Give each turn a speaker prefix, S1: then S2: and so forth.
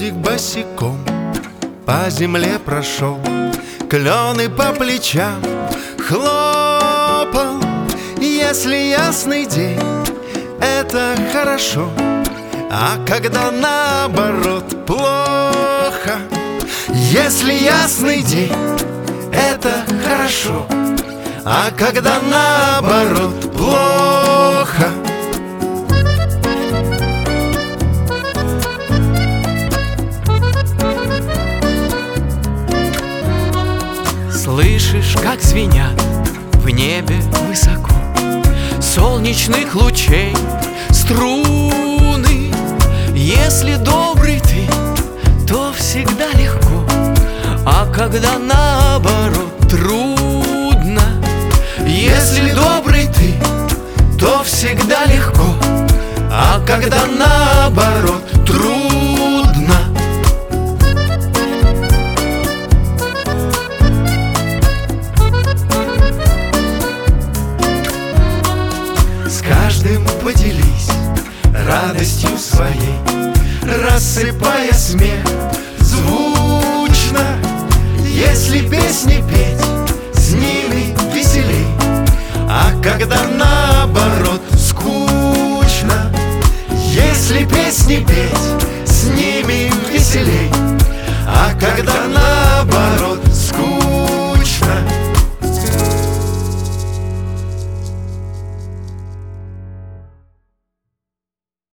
S1: Дождик босиком по земле прошел, клены по плечам хлопал. Если ясный день, это хорошо, а когда наоборот плохо. Если ясный день, это хорошо, а когда наоборот плохо.
S2: Слышишь, как звенят в небе высоко солнечных лучей струны? Если добрый ты, то всегда легко, а когда наоборот трудно. Если добрый ты, то всегда легко, а когда наоборот трудно.
S1: С каждым поделись радостью своей, рассыпая смех звучно. Если песни петь, с ними веселей, а когда наоборот скучно. Если песни петь, с ними веселей, а когда наоборот